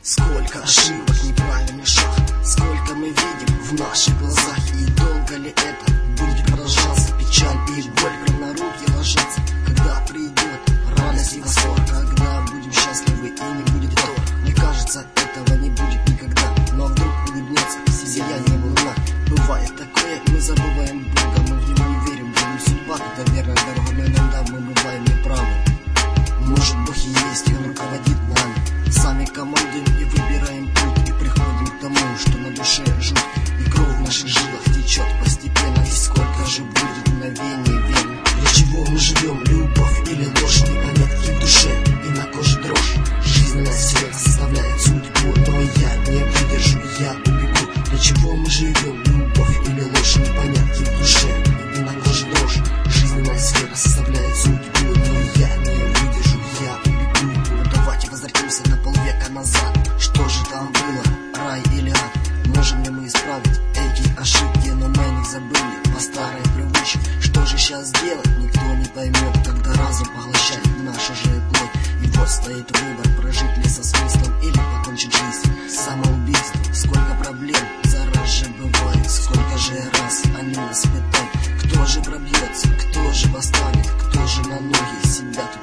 Сколько ошибок, неправильный шаг, сколько мы видим в наших глазах. И долго ли это будет продолжаться? Печаль и боль прям на руки ложатся. Когда придет радость и восторг, когда будем счастливы и не будет вдруг. Мне кажется, этого не будет никогда, но вдруг улыбнется сиянием луна. Бывает такое, мы забываем Бога, мы в него не верим, думаем, судьба это верная дорога, но иногда мы бываем неправы. Может, Бог и есть, и Он руководит нами. Сами командуем и выбираем путь, и приходим к тому, что на душе жуть, и кровь в наших жилах течет постепенно. И сколько же будет мгновений веры? Для чего мы живем, любовь или ложь? Не понять в душе, и на коже дрожь. Жизненная сфера составляет судьбу, но я не выдержу, я убегу. Для чего мы живем, любовь или ложь? Не понять в душе, и на коже дрожь. Жизненная сфера составляет судьбу, но я не выдержу, я убегу. Но давайте возвратимся на полвека назад. Что же там было, рай или ад? Можем ли мы исправить эти ошибки, но мы не забыли по старой привычке? Что же сейчас делать, никто не поймет, когда разум поглощает нашу же плоть. И вот стоит выбор, прожить ли со смыслом или покончить жизнь самоубийством. Сколько проблем за раз же бывает, сколько же раз они нас пытают. Кто же пробьется, кто же восстанет, кто же на ноги себя тут